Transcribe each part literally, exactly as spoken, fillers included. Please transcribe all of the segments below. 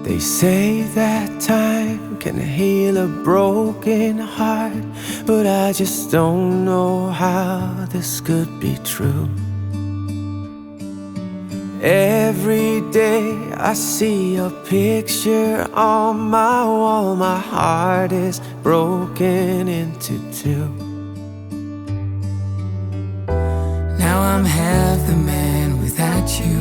They say that time can heal a broken heart, but I just don't know how this could be true. Every day I see your picture on my wall. My heart is broken into two. Now I'm half the man without you,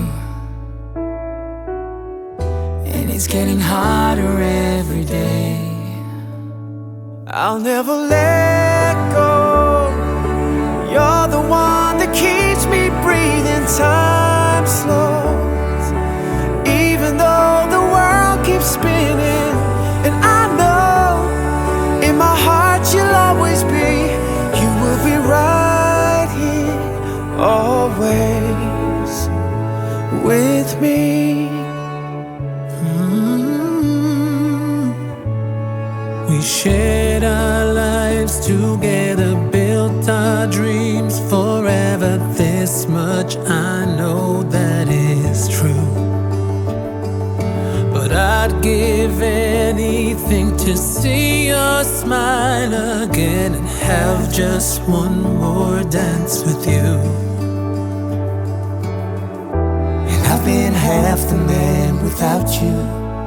and it's getting harder every day. I'll never let go. You're the one that keeps me breathing. Time slows, even though the world keeps spinning. And I know in my heart you'll always be. You will be right here, always with me. Mm-hmm. We shared our lives together, built our dreams forever. This much I know that is true, but I'd give anything to see your smile again and have just one more dance with you. And I've been half the man without you,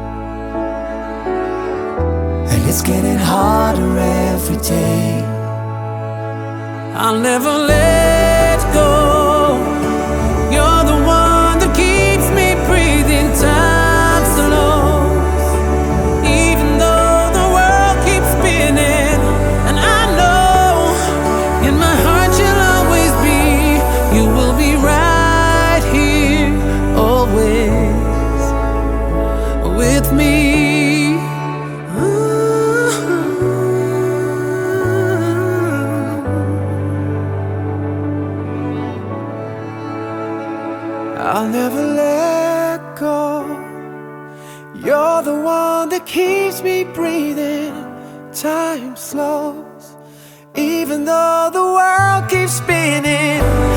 and it's getting harder every day. I'll never let go. You're the one that keeps me breathing. Time slows, even though the world keeps spinning. And I know in my heart you'll always be. You will be right here, always with me. I'll never let go. You're the one that keeps me breathing. Time slows, even though the world keeps spinning.